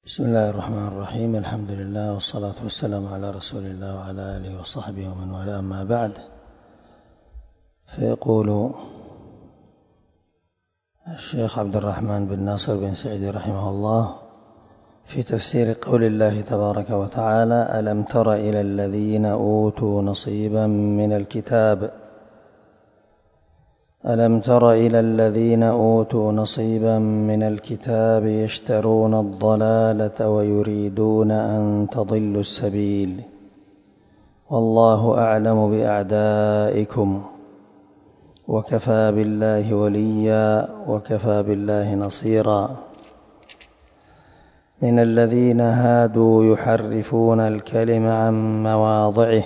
بسم الله الرحمن الرحيم. الحمد لله والصلاة والسلام على رسول الله وعلى آله وصحبه ومن والاه، أما بعد. فيقول الشيخ عبد الرحمن بن ناصر بن سعيد رحمه الله في تفسير قول الله تبارك وتعالى: ألم تر إلى الذين أوتوا نصيبا من الكتاب ألم تر إلى الذين أوتوا نصيبا من الكتاب يشترون الضلالة ويريدون أن تضلوا السبيل والله أعلم بأعدائكم وكفى بالله وليا وكفى بالله نصيرا. من الذين هادوا يحرفون الكلم عن مواضعه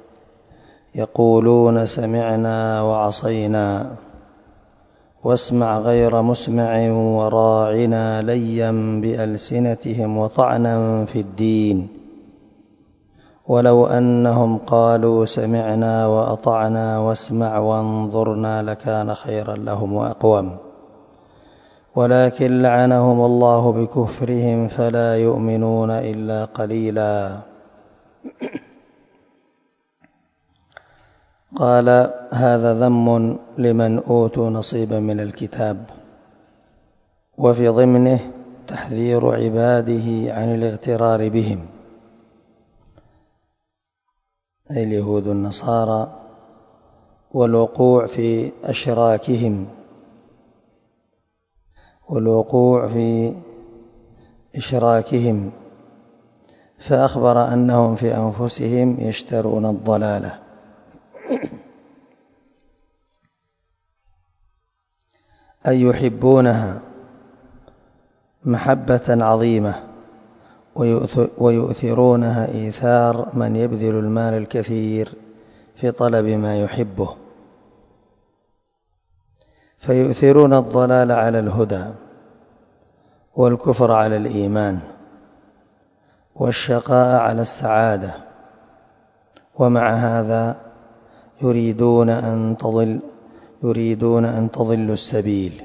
يقولون سمعنا وعصينا واسمع غير مسمع وراعنا ليا بألسنتهم وطعنا في الدين ولو أنهم قالوا سمعنا وأطعنا واسمع وانظرنا لكان خيرا لهم وأقوم ولكن لعنهم الله بكفرهم فلا يؤمنون إلا قليلا. قال: هذا ذم لمن أوتوا نصيبا من الكتاب، وفي ضمنه تحذير عباده عن الاغترار بهم، أي اليهود والنصارى، والوقوع في إشراكهم، فأخبر أنهم في أنفسهم يشترون الضلالة. أي يحبونها محبة عظيمة ويؤثرونها إيثار من يبذل المال الكثير في طلب ما يحبه، فيؤثرون الضلال على الهدى والكفر على الإيمان والشقاء على السعادة، ومع هذا يريدون أن تضلوا السبيل،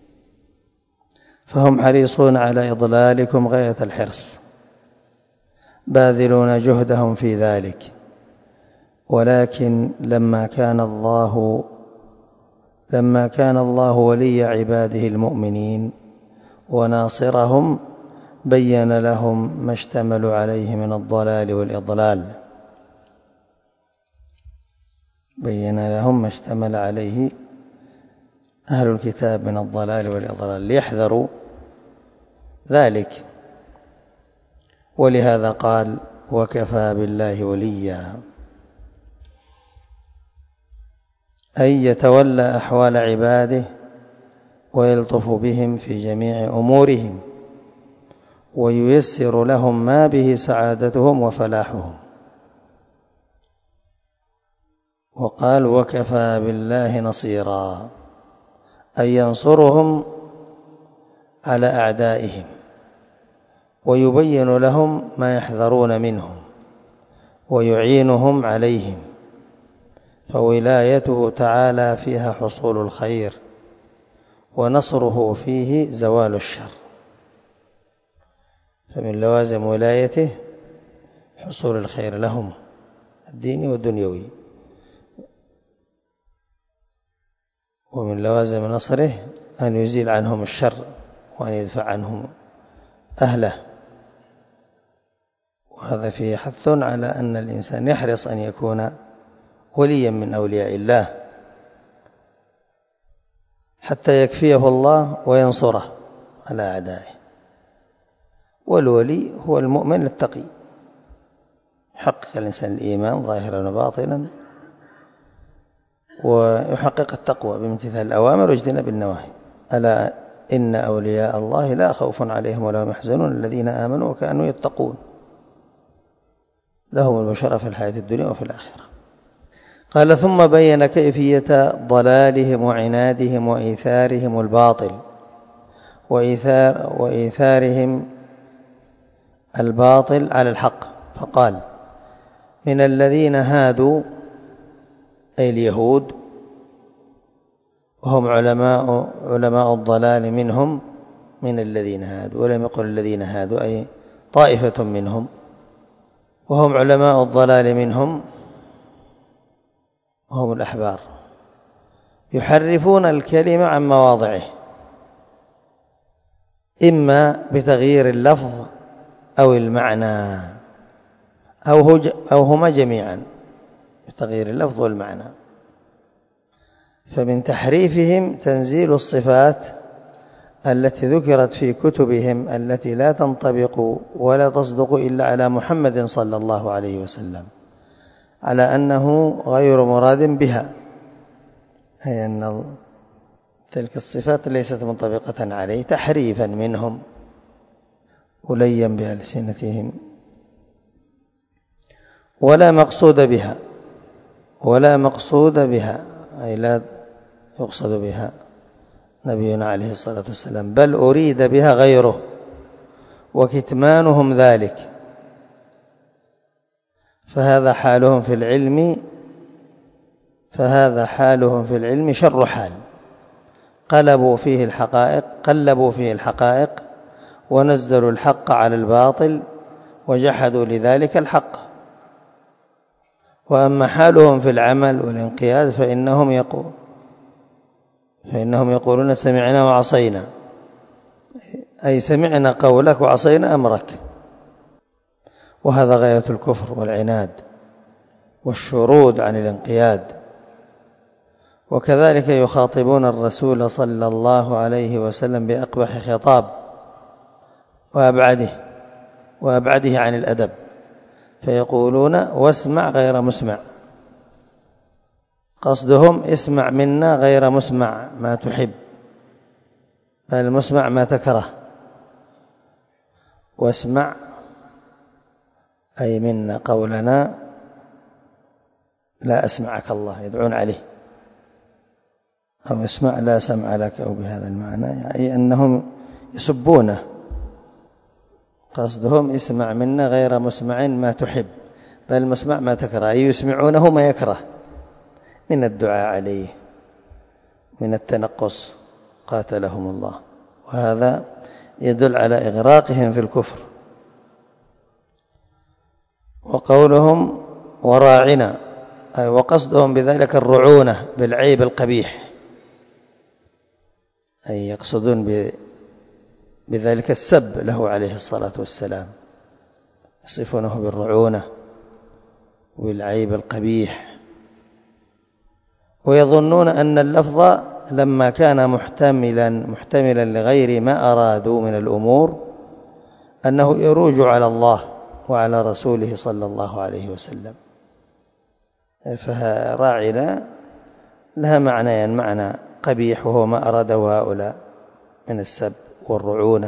فهم حريصون على إضلالكم غاية الحرص، باذلون جهدهم في ذلك. ولكن لما كان الله ولي عباده المؤمنين وناصرهم بين لهم ما اشتملوا عليه من الضلال والإضلال، بين لهم ما اشتمل عليه أهل الكتاب من الضلال والإضلال ليحذروا ذلك. ولهذا قال: وكفى بالله وليا، أي يتولى أحوال عباده ويلطف بهم في جميع أمورهم وييسر لهم ما به سعادتهم وفلاحهم. وقال: وكفى بالله نصيرا، أي ينصرهم على أعدائهم ويبين لهم ما يحذرون منهم ويعينهم عليهم، فولايته تعالى فيها حصول الخير ونصره فيه زوال الشر. فمن لوازم ولايته حصول الخير لهم الديني والدنيوي، ومن لوازم نصره أن يزيل عنهم الشر وأن يدفع عنهم أهله. وهذا فيه حث على أن الإنسان يحرص أن يكون وليا من أولياء الله حتى يكفيه الله وينصره على أعدائه. والولي هو المؤمن التقي، يحقق الإنسان الإيمان ظاهرا وباطنا، ويحقق التقوى بامتثال الأوامر واجتناب النواهي. ألا إن أولياء الله لا خوف عليهم ولا هم يحزنون الذين آمنوا وكانوا يتقون، لهم البشرى في الحياة الدنيا وفي الآخرة. قال: ثم بين كيفية ضلالهم وعنادهم وإيثارهم الباطل وإيثارهم الباطل على الحق، فقال: من الذين هادوا، أي اليهود، وهم علماء الضلال منهم، من الذين هادوا، ولم يقل الذين هادوا أي طائفة منهم وهم علماء الضلال منهم وهم الأحبار يحرفون الكلمة عن مواضعه، إما بتغيير اللفظ أو المعنى أو هما جميعا، بتغيير اللفظ والمعنى. فمن تحريفهم تنزيل الصفات التي ذكرت في كتبهم التي لا تنطبق ولا تصدق إلا على محمد صلى الله عليه وسلم، على أنه غير مراد بها، أي أن تلك الصفات ليست منطبقة عليه، تحريفا منهم وليا بألسنتهم، ولا مقصود بها أي لا يقصد بها نبينا عليه الصلاة والسلام، بل أريد بها غيره، وكتمانهم ذلك. فهذا حالهم في العلم شر حال، قلبوا فيه الحقائق ونزلوا الحق على الباطل وجحدوا لذلك الحق. وأما حالهم في العمل والانقياد فإنهم يقولون سمعنا وعصينا، أي سمعنا قولك وعصينا أمرك، وهذا غاية الكفر والعناد والشرود عن الانقياد. وكذلك يخاطبون الرسول صلى الله عليه وسلم بأقبح خطاب وأبعده عن الأدب، فيقولون واسمع غير مسمع، قصدهم اسمع منا غير مسمع ما تحب، بل مسمع ما تكره. واسمع أي منا قولنا لا أسمعك الله، يدعون عليه، أو اسمع لا سمع لك، أو بهذا المعنى، يعني أنهم يسبونه، قصدهم اسمع منا غير مسمع ما تحب، بل مسمع ما تكره، أي يسمعونه ما يكره من الدعاء عليه، من التنقص، قاتلهم الله. وهذا يدل على إغراقهم في الكفر. وقولهم وراعنا، أي وقصدهم بذلك الرعونة بالعيب القبيح، أي يقصدون بذلك السب له عليه الصلاة والسلام، يصفونه بالرعونة والعيب القبيح. ويظنون أن اللفظ لما كان محتملا لغير ما أرادوا من الأمور أنه يروج على الله وعلى رسوله صلى الله عليه وسلم. فراعنا لها معنيان، معنى قبيح وهو ما أراده هؤلاء من السب والرعونة،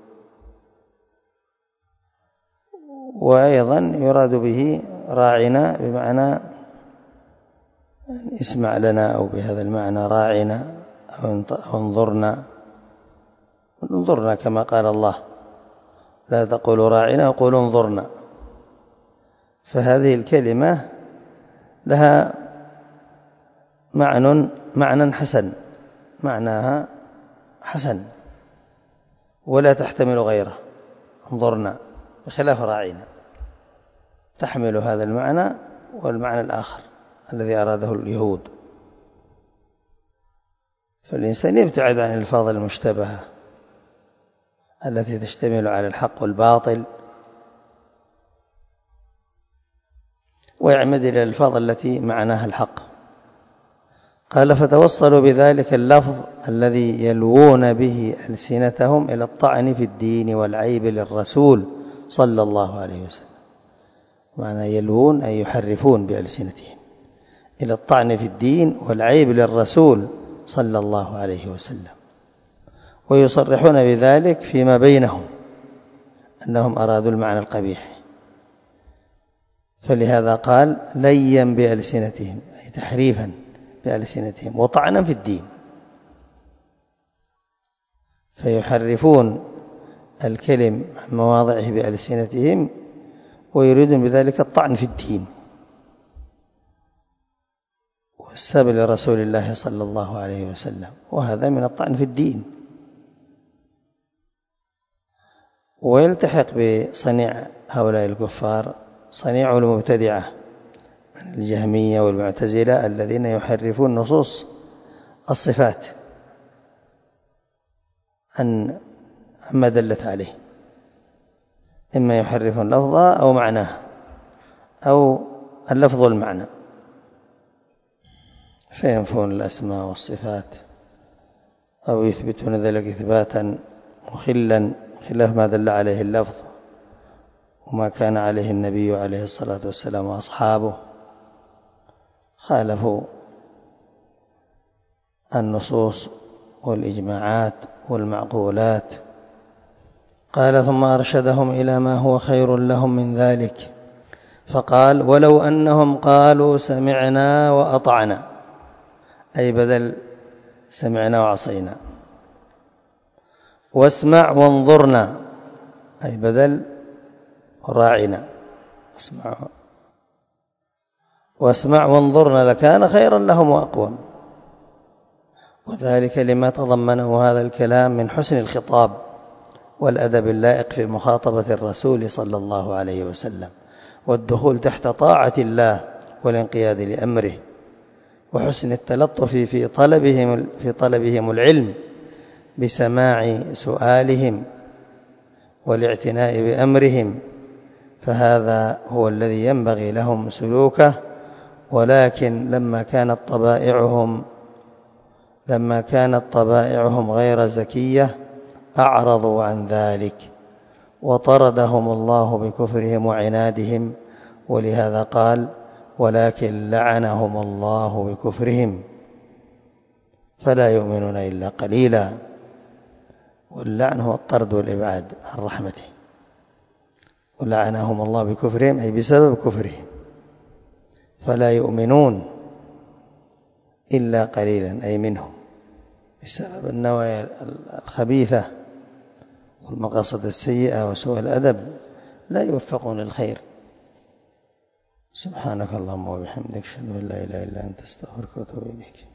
وأيضا يراد به راعنا بمعنى اسمع لنا، أو بهذا المعنى راعنا، أو انظرنا كما قال الله لا تقولوا راعنا وقولوا انظرنا. فهذه الكلمة لها معنى حسن، معناها حسن ولا تحتمل غيره، انظرنا، بخلاف راعنا تحمل هذا المعنى والمعنى الآخر الذي أراده اليهود. فالإنسان يبتعد عن الألفاظ المشتبهة التي تشتمل على الحق والباطل، ويعمد إلى الألفاظ التي معناها الحق. قال فتوصلوا بذلك اللفظ الذي يلوون به ألسنتهم إلى الطعن في الدين والعيب للرسول صلى الله عليه وسلم. معنى يلوون أي يحرفون بألسنتهم إلى الطعن في الدين والعيب للرسول صلى الله عليه وسلم، ويصرحون بذلك فيما بينهم أنهم أرادوا المعنى القبيح. فلهذا قال ليا بألسنتهم، أي تحريفا بألسنتهم وطعنا في الدين، فيحرفون الكلم عن مواضعه بألسنتهم ويريدون بذلك الطعن في الدين والسب لرسول الله صلى الله عليه وسلم، وهذا من الطعن في الدين. ويلتحق بصنيع هؤلاء الكفار صنيع المبتدعة من الجهمية والمعتزلة الذين يحرفون نصوص الصفات عما دلت عليه، إما يحرفون لفظها أو معناها أو اللفظ والمعنى، فينفون الأسماء والصفات أو يثبتون ذلك إثباتا مخلا خلاف ما دل عليه اللفظ وما كان عليه النبي عليه الصلاة والسلام وأصحابه، خالفوا النصوص والإجماعات والمعقولات. قال: ثم أرشدهم إلى ما هو خير لهم من ذلك، فقال: ولو أنهم قالوا سمعنا وأطعنا، أي بدل سمعنا وعصينا، واسمع وانظرنا، أي بدل راعنا، واسمع وانظرنا، لكان خيرا لهم وأقوم، وذلك لما تضمنه هذا الكلام من حسن الخطاب والأدب اللائق في مخاطبة الرسول صلى الله عليه وسلم، والدخول تحت طاعة الله والانقياد لأمره، وحسن التلطف في طلبهم العلم بسماع سؤالهم والاعتناء بأمرهم، فهذا هو الذي ينبغي لهم سلوكه. ولكن لما كانت طبائعهم غير زكية أعرضوا عن ذلك وطردهم الله بكفرهم وعنادهم، ولهذا قال: ولكن لعنهم الله بكفرهم فلا يؤمنون إلا قليلا. واللعن هو الطرد والإبعاد عن رحمته، ولعنهم الله بكفرهم أي بسبب كفرهم، فلا يؤمنون إلا قليلا أي منهم، بسبب النوايا الخبيثة والمقاصد السيئة وسوء الأدب لا يوفقون للخير. سبحانك اللهم وبحمدك، أشهد أن لا إله إلا أنت، أستغفرك وأتوب إليك.